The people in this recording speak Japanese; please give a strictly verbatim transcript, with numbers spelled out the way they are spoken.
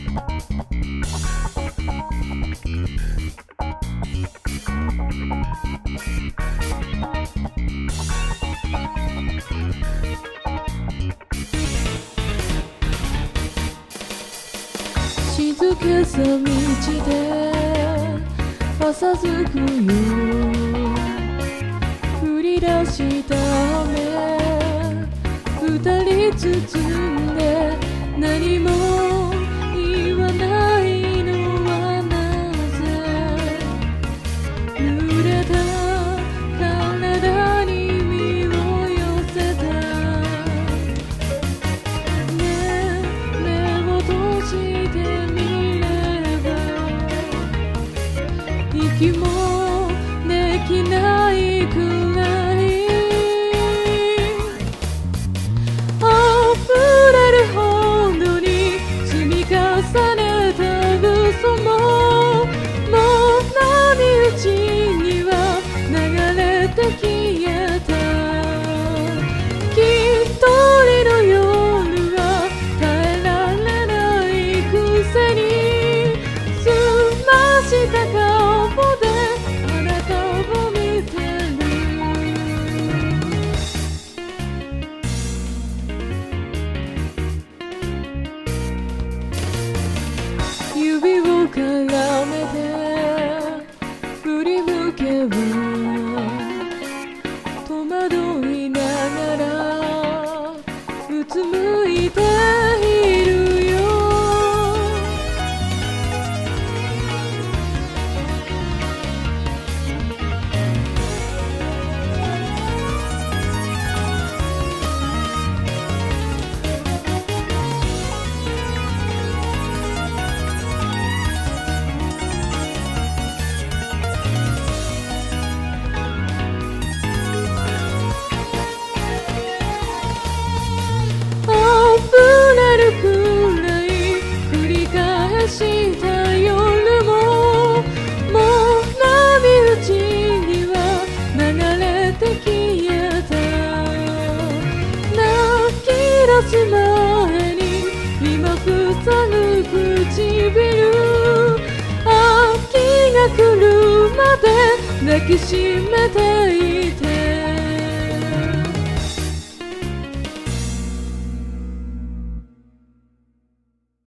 静けさ道で朝づくよ降り出した雨二人包んで何も言わないのはなぜ濡れた体に身を寄せたね目を閉じてみれば息もできないくらい重ねた嘘ももう波打ちには流れて消えた一人の夜は耐えられないくせに澄ました顔であなたを見てる指を絡めて振り向けば戸惑いながらうつむいているよした夜ももう波打ちには流れて消えた泣き出す前に今塞ぐ唇秋が来るまで抱きしめていて